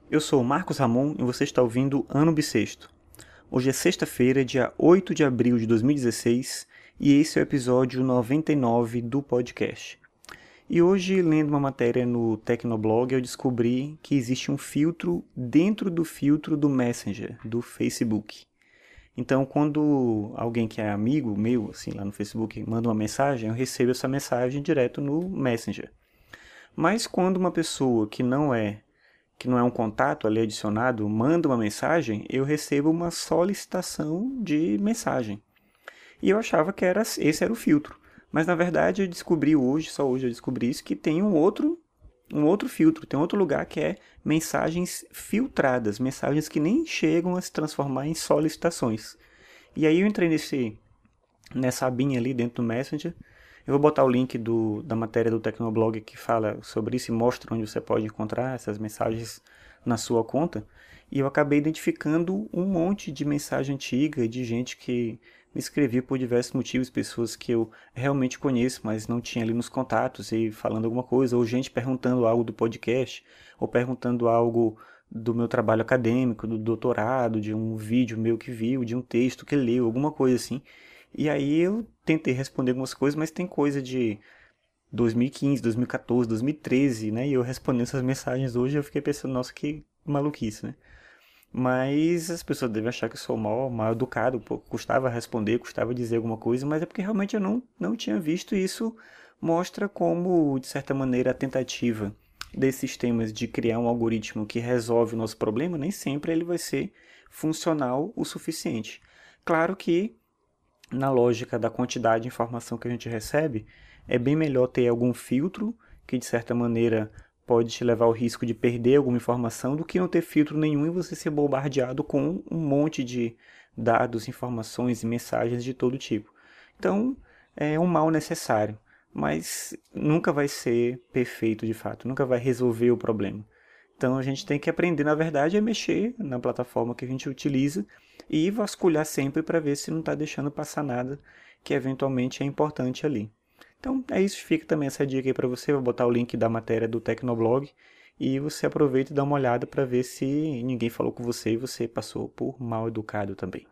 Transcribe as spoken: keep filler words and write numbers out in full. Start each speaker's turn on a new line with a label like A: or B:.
A: Eu sou o Marcos Ramon e você está ouvindo Ano Bissexto. Hoje é sexta-feira, dia oito de abril de dois mil e dezesseis, e esse é o episódio noventa e nove do podcast. E hoje, lendo uma matéria no Tecnoblog, eu descobri que existe um filtro dentro do filtro do Messenger, do Facebook. Então, quando alguém que é amigo meu, assim, lá no Facebook, manda uma mensagem, eu recebo essa mensagem direto no Messenger. Mas quando uma pessoa que não é que não é um contato ali adicionado, manda uma mensagem, eu recebo uma solicitação de mensagem. E eu achava que era, esse era o filtro. Mas na verdade eu descobri hoje, só hoje eu descobri isso, que tem um outro, um outro filtro, tem outro lugar que é mensagens filtradas, mensagens que nem chegam a se transformar em solicitações. E aí eu entrei nesse, nessa abinha ali dentro do Messenger. Eu vou botar o link do, da matéria do Tecnoblog que fala sobre isso e mostra onde você pode encontrar essas mensagens na sua conta. E eu acabei identificando um monte de mensagem antiga de gente que me escrevia por diversos motivos, pessoas que eu realmente conheço, mas não tinha ali nos contatos e falando alguma coisa, ou gente perguntando algo do podcast, ou perguntando algo do meu trabalho acadêmico, do doutorado, de um vídeo meu que viu, de um texto que leu, alguma coisa assim. E aí eu tentei responder algumas coisas, mas tem coisa de dois mil e quinze, dois mil e quatorze, dois mil e treze, né? E eu respondendo essas mensagens hoje, eu fiquei pensando, nossa, que maluquice, né? Mas as pessoas devem achar que eu sou mal, mal educado, pô, custava responder, custava dizer alguma coisa, mas é porque realmente eu não, não tinha visto e isso mostra como, de certa maneira, a tentativa desses sistemas de criar um algoritmo que resolve o nosso problema, nem sempre ele vai ser funcional o suficiente. Claro que na lógica da quantidade de informação que a gente recebe, é bem melhor ter algum filtro que, de certa maneira, pode te levar ao risco de perder alguma informação do que não ter filtro nenhum e você ser bombardeado com um monte de dados, informações e mensagens de todo tipo. Então, é um mal necessário, mas nunca vai ser perfeito de fato, nunca vai resolver o problema. Então a gente tem que aprender, na verdade, a mexer na plataforma que a gente utiliza e vasculhar sempre para ver se não está deixando passar nada que eventualmente é importante ali. Então é isso, fica também essa dica aí para você, vou botar o link da matéria do Tecnoblog e você aproveita e dá uma olhada para ver se ninguém falou com você e você passou por mal educado também.